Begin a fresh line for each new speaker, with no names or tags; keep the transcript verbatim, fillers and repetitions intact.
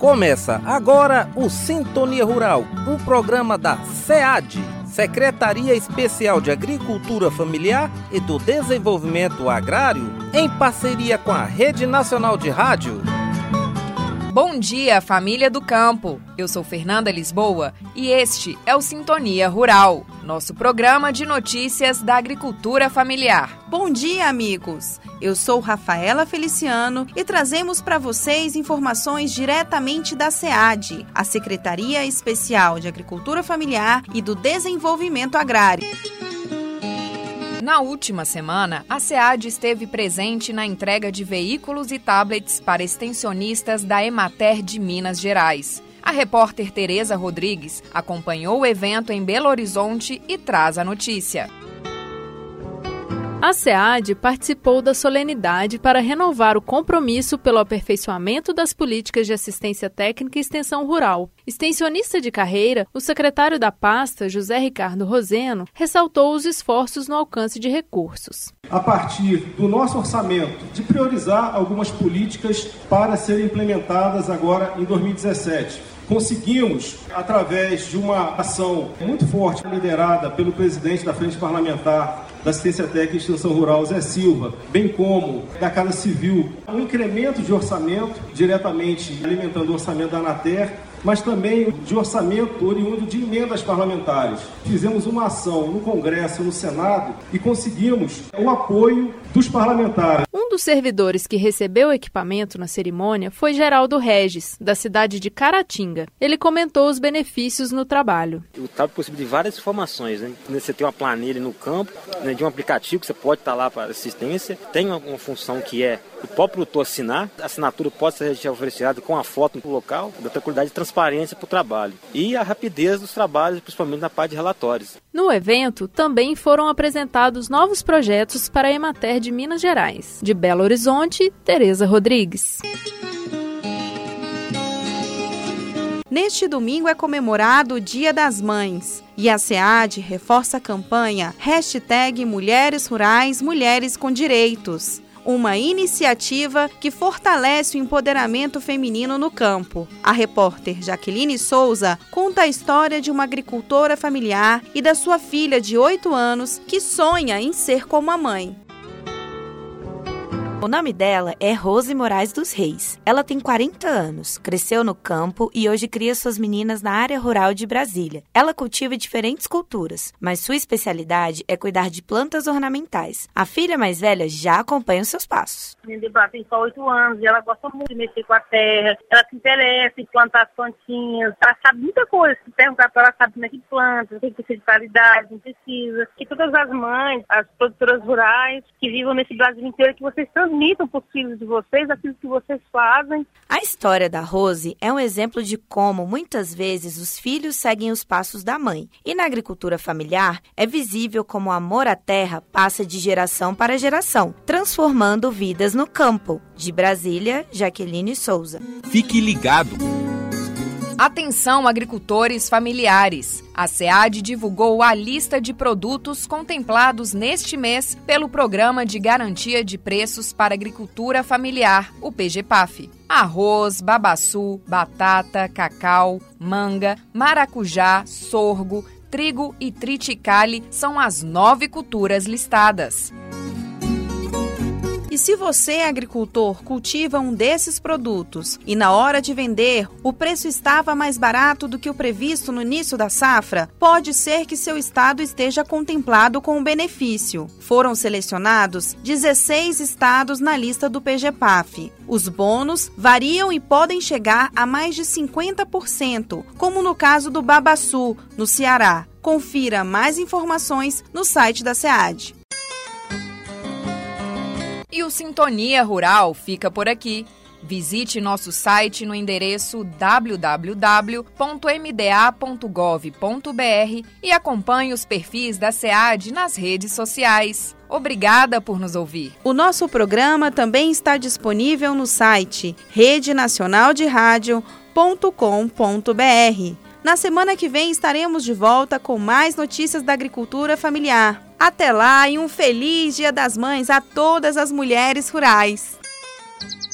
Começa agora o Sintonia Rural, um programa da SEAD, Secretaria Especial de Agricultura Familiar e do Desenvolvimento Agrário, em parceria com a Rede Nacional de Rádio.
Bom dia, família do campo! Eu sou Fernanda Lisboa e este é o Sintonia Rural, nosso programa de notícias da agricultura familiar.
Bom dia, amigos! Eu sou Rafaela Feliciano e trazemos para vocês informações diretamente da SEAD, a Secretaria Especial de Agricultura Familiar e do Desenvolvimento Agrário.
Na última semana, a SEAD esteve presente na entrega de veículos e tablets para extensionistas da Emater de Minas Gerais. A repórter Tereza Rodrigues acompanhou o evento em Belo Horizonte e traz a notícia.
A SEAD participou da solenidade para renovar o compromisso pelo aperfeiçoamento das políticas de assistência técnica e extensão rural. Extensionista de carreira, o secretário da pasta, José Ricardo Roseno, ressaltou os esforços no alcance de recursos.
A partir do nosso orçamento, de priorizar algumas políticas para serem implementadas agora em dois mil e dezessete. Conseguimos, através de uma ação muito forte liderada pelo presidente da Frente Parlamentar da Assistência Técnica e Extensão Rural, Zé Silva, bem como da Casa Civil, um incremento de orçamento, diretamente alimentando o orçamento da Anater, mas também de orçamento oriundo de emendas parlamentares. Fizemos uma ação no Congresso, no Senado, e conseguimos o apoio dos parlamentares.
Um dos servidores que recebeu o equipamento na cerimônia foi Geraldo Regis, da cidade de Caratinga. Ele comentou os benefícios no trabalho.
O tablet possibilita várias informações, né? Você tem uma planilha no campo, né, de um aplicativo que você pode estar lá para assistência. Tem uma, uma função que é o próprio produtor assinar. A assinatura pode ser oferecida com a foto no local, da tranquilidade e transparência para o trabalho. E a rapidez dos trabalhos, principalmente na parte de relatórios.
No evento, também foram apresentados novos projetos para a Emater de Minas Gerais. De Belo Horizonte, Tereza Rodrigues.
Neste domingo é comemorado o Dia das Mães e a SEAD reforça a campanha hashtag Mulheres Rurais, Mulheres com Direitos. Uma iniciativa que fortalece o empoderamento feminino no campo. A repórter Jaqueline Souza conta a história de uma agricultora familiar e da sua filha de oito anos que sonha em ser como a mãe.
O nome dela é Rose Moraes dos Reis. Ela tem quarenta anos, cresceu no campo e hoje cria suas meninas na área rural de Brasília. Ela cultiva diferentes culturas, mas sua especialidade é cuidar de plantas ornamentais. A filha mais velha já acompanha os seus passos.
Ela tem só oito anos e ela gosta muito de mexer com a terra. Ela se interessa em plantar as plantinhas. Ela sabe muita coisa. Se perguntar para ela, ela sabe como é que planta, tem que ser de qualidade, não precisa. E todas as mães, as produtoras rurais que vivem nesse Brasil inteiro, que vocês transmitam para os filhos de vocês aquilo que vocês fazem.
A história da Rose é um exemplo de como, muitas vezes, os filhos seguem os passos da mãe. E na agricultura familiar, é visível como o amor à terra passa de geração para geração, transformando vidas no campo. De Brasília, Jaqueline Souza.
Fique ligado!
Atenção, agricultores familiares! A SEAD divulgou a lista de produtos contemplados neste mês pelo Programa de Garantia de Preços para Agricultura Familiar, o P G P A F. Arroz, babaçu, batata, cacau, manga, maracujá, sorgo, trigo e triticale são as nove culturas listadas.
E se você, agricultor, cultiva um desses produtos e na hora de vender o preço estava mais barato do que o previsto no início da safra, pode ser que seu estado esteja contemplado com o benefício. Foram selecionados dezesseis estados na lista do P G P A F. Os bônus variam e podem chegar a mais de cinquenta por cento, como no caso do babaçu, no Ceará. Confira mais informações no site da SEAD.
E o Sintonia Rural fica por aqui. Visite nosso site no endereço w w w ponto m d a ponto gov ponto b r e acompanhe os perfis da SEAD nas redes sociais. Obrigada por nos ouvir.
O nosso programa também está disponível no site rede nacional de rádio ponto com ponto b r. Na semana que vem estaremos de volta com mais notícias da agricultura familiar. Até lá e um feliz Dia das Mães a todas as mulheres rurais.